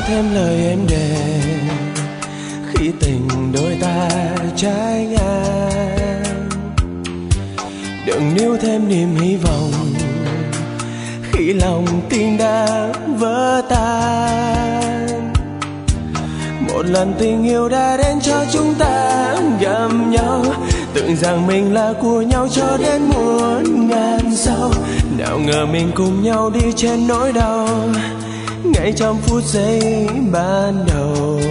thêm lời êm đềm khi tình đôi ta trái ngang. Đừng níu thêm niềm hy vọng khi lòng tin đã vỡ tan. Một lần tình yêu đã đến cho chúng ta gặp nhau, tưởng rằng mình là của nhau cho đến muôn ngàn sau. Nào ngờ mình cùng nhau đi trên nỗi đau ngay trong phút giây ban đầu.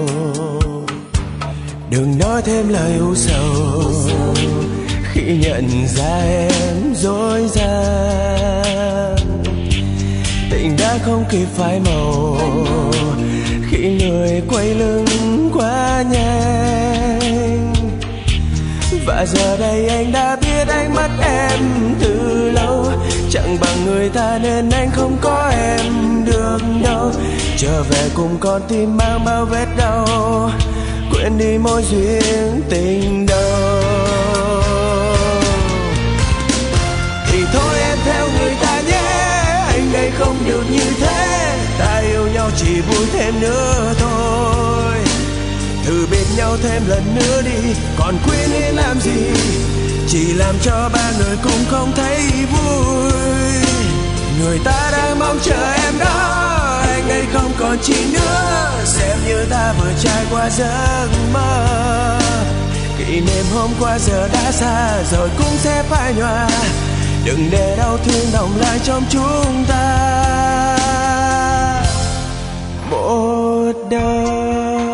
Đừng nói thêm lời u sầu khi nhận ra em dối gian. Tình đã không kịp phai màu khi người quay lưng quá nhanh. Và giờ đây anh đã biết anh mất em từ lâu, chẳng bằng người ta nên anh không có em được đâu. Trở về cùng con tim mang bao vết đau, quên đi mối duyên tình đầu. Thì thôi em theo người ta nhé, anh đây không được như thế. Ta yêu nhau chỉ vui thêm nữa thôi. Thử bên nhau thêm lần nữa đi, còn quyến luyến làm gì, chỉ làm cho ba người cùng không thấy vui. Người ta đang mong chờ em đó, anh đây không còn chi nữa. Xem như ta vừa trải qua giấc mơ, kỷ niệm hôm qua giờ đã xa rồi cũng sẽ phai nhòa. Đừng để đau thương đọng lại trong chúng ta một đời.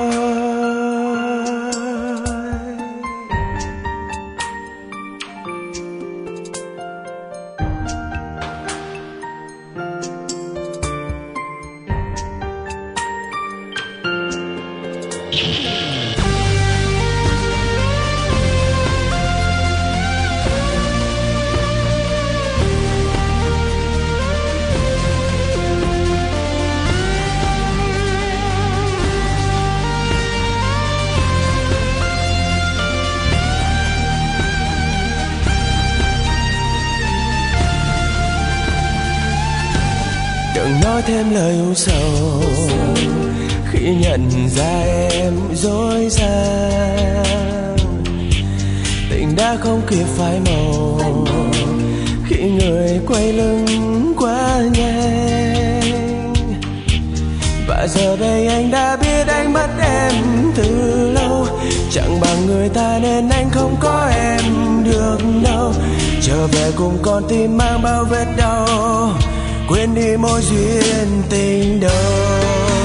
Đừng nói thêm lời u sầu khi nhận ra em dối gian. Tình đã không kịp phai màu khi người quay lưng quá nhanh. Và giờ đây anh đã biết anh mất em từ lâu, chẳng bằng người ta nên anh không có em được đâu. Trở về cùng con tim mang bao vết đau, quên đi mối duyên tình đầu.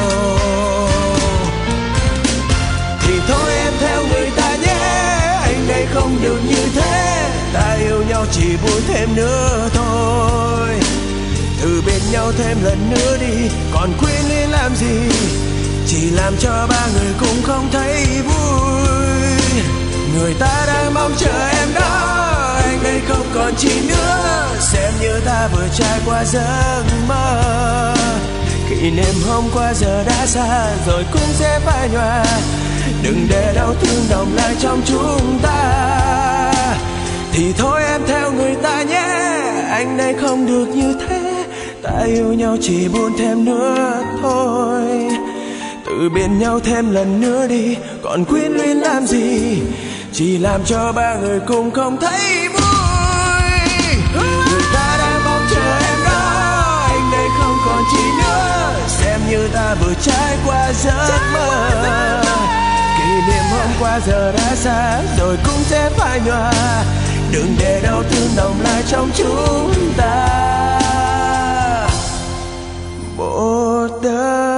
Thì thôi em theo người ta nhé, anh đây không được như thế. Ta yêu nhau chỉ vui thêm nữa thôi. Thử bên nhau thêm lần nữa đi, còn quyến luyến làm gì, chỉ làm cho ba người cùng không thấy vui. Người ta đang mong chờ em đó, anh đây không còn chi nữa. Xem như ta vừa trải qua giấc mơ, kỷ niệm hôm qua giờ đã xa rồi cũng sẽ phai nhòa. Đừng để đau thương đọng lại trong chúng ta. Thì thôi em theo người ta nhé, anh đây không được như thế. Ta yêu nhau chỉ buồn thêm nữa thôi. Tự bên nhau thêm lần nữa đi, còn quyến luyến làm gì, chỉ làm cho ba người cùng không thấy vui. Người ta đang mong chờ em đó, anh đây không còn chi nữa. Xem như ta vừa trải qua giấc mơ, kỷ niệm hôm qua giờ đã xa rồi cũng sẽ phai nhòa. Đừng để đau thương đọng lại trong chúng ta một đời.